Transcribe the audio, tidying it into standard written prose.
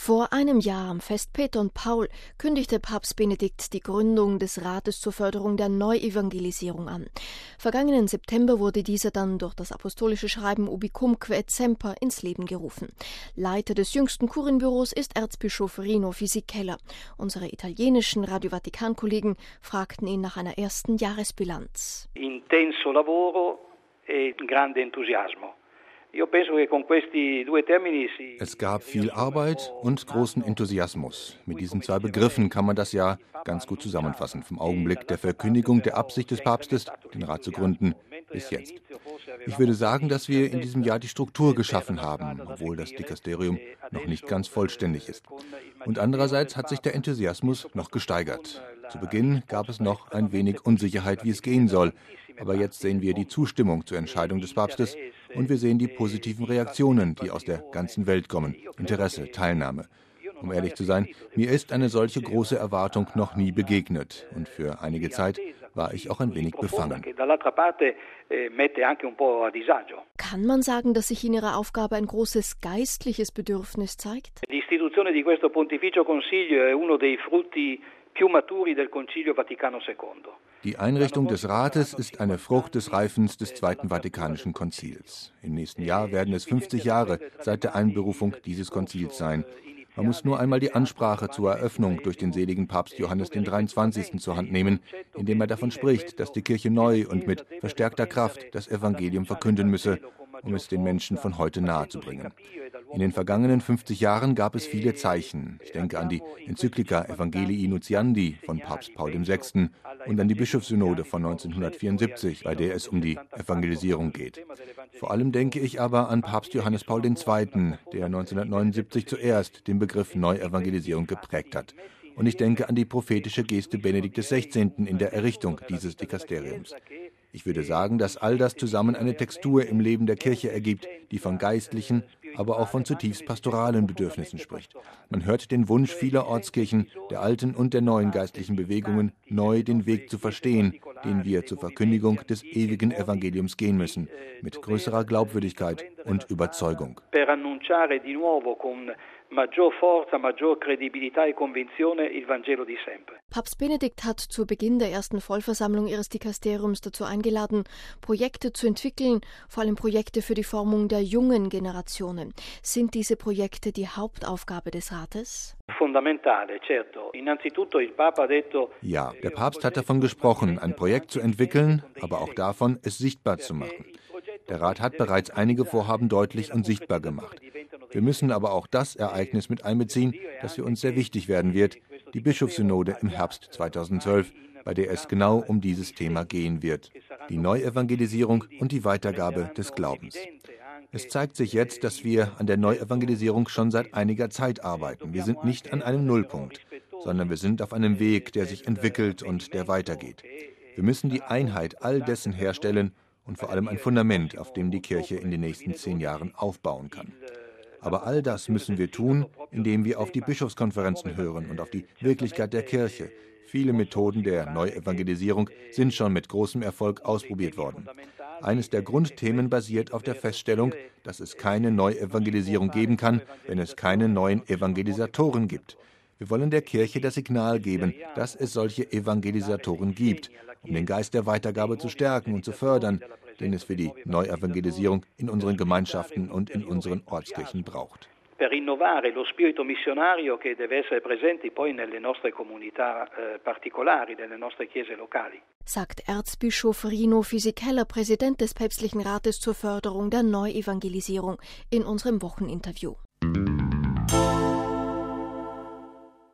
Vor einem Jahr, am Fest Peter und Paul, kündigte Papst Benedikt die Gründung des Rates zur Förderung der Neuevangelisierung an. Vergangenen September wurde dieser dann durch das apostolische Schreiben Ubicumque et Semper ins Leben gerufen. Leiter des jüngsten Kurienbüros ist Erzbischof Rino Fisichella. Unsere italienischen Radio Vatikan-Kollegen fragten ihn nach einer ersten Jahresbilanz. Intenso lavoro e grande entusiasmo. Es gab viel Arbeit und großen Enthusiasmus. Mit diesen zwei Begriffen kann man das Jahr ganz gut zusammenfassen. Vom Augenblick der Verkündigung der Absicht des Papstes, den Rat zu gründen, bis jetzt. Ich würde sagen, dass wir in diesem Jahr die Struktur geschaffen haben, obwohl das Dikasterium noch nicht ganz vollständig ist. Und andererseits hat sich der Enthusiasmus noch gesteigert. Zu Beginn gab es noch ein wenig Unsicherheit, wie es gehen soll. Aber jetzt sehen wir die Zustimmung zur Entscheidung des Papstes und wir sehen die positiven Reaktionen, die aus der ganzen Welt kommen. Interesse, Teilnahme. Um ehrlich zu sein, mir ist eine solche große Erwartung noch nie begegnet. Und für einige Zeit war ich auch ein wenig befangen. Kann man sagen, dass sich in Ihrer Aufgabe ein großes geistliches Bedürfnis zeigt? L'istituzione di questo Pontificio Consiglio è uno dei frutti più maturi del Concilio Vaticano II. Die Einrichtung des Rates ist eine Frucht des Reifens des Zweiten Vatikanischen Konzils. Im nächsten Jahr werden es 50 Jahre seit der Einberufung dieses Konzils sein. Man muss nur einmal die Ansprache zur Eröffnung durch den seligen Papst Johannes den 23. zur Hand nehmen, indem er davon spricht, dass die Kirche neu und mit verstärkter Kraft das Evangelium verkünden müsse, um es den Menschen von heute nahezubringen. In den vergangenen 50 Jahren gab es viele Zeichen. Ich denke an die Enzyklika Evangelii Nuntiandi von Papst Paul VI. Und an die Bischofssynode von 1974, bei der es um die Evangelisierung geht. Vor allem denke ich aber an Papst Johannes Paul II., der 1979 zuerst den Begriff Neuevangelisierung geprägt hat. Und ich denke an die prophetische Geste Benedikt XVI. In der Errichtung dieses Dikasteriums. Ich würde sagen, dass all das zusammen eine Textur im Leben der Kirche ergibt, die von geistlichen, aber auch von zutiefst pastoralen Bedürfnissen spricht. Man hört den Wunsch vieler Ortskirchen, der alten und der neuen geistlichen Bewegungen, neu den Weg zu verstehen, den wir zur Verkündigung des ewigen Evangeliums gehen müssen, mit größerer Glaubwürdigkeit und Überzeugung. Maggior forza, maggior credibilità e convinzione il Vangelo di sempre. Papst Benedikt hat zu Beginn der ersten Vollversammlung ihres Dikasteriums dazu eingeladen, Projekte zu entwickeln, vor allem Projekte für die Formung der jungen Generationen. Sind diese Projekte die Hauptaufgabe des Rates? Ja, der Papst hat davon gesprochen, ein Projekt zu entwickeln, aber auch davon, es sichtbar zu machen. Der Rat hat bereits einige Vorhaben deutlich und sichtbar gemacht. Wir müssen aber auch das Ereignis mit einbeziehen, das für uns sehr wichtig werden wird, die Bischofssynode im Herbst 2012, bei der es genau um dieses Thema gehen wird, die Neuevangelisierung und die Weitergabe des Glaubens. Es zeigt sich jetzt, dass wir an der Neuevangelisierung schon seit einiger Zeit arbeiten. Wir sind nicht an einem Nullpunkt, sondern wir sind auf einem Weg, der sich entwickelt und der weitergeht. Wir müssen die Einheit all dessen herstellen und vor allem ein Fundament, auf dem die Kirche in den nächsten 10 Jahren aufbauen kann. Aber all das müssen wir tun, indem wir auf die Bischofskonferenzen hören und auf die Wirklichkeit der Kirche. Viele Methoden der Neuevangelisierung sind schon mit großem Erfolg ausprobiert worden. Eines der Grundthemen basiert auf der Feststellung, dass es keine Neuevangelisierung geben kann, wenn es keine neuen Evangelisatoren gibt. Wir wollen der Kirche das Signal geben, dass es solche Evangelisatoren gibt, um den Geist der Weitergabe zu stärken und zu fördern, den es für die Neuevangelisierung in unseren Gemeinschaften und in unseren Ortskirchen braucht. Per rinnovare lo spirito missionario che deve essere presente poi nelle nostre comunità particolari, nelle nostre chiese locali. Sagt Erzbischof Rino Fisichella, Präsident des Päpstlichen Rates zur Förderung der Neuevangelisierung, in unserem Wocheninterview.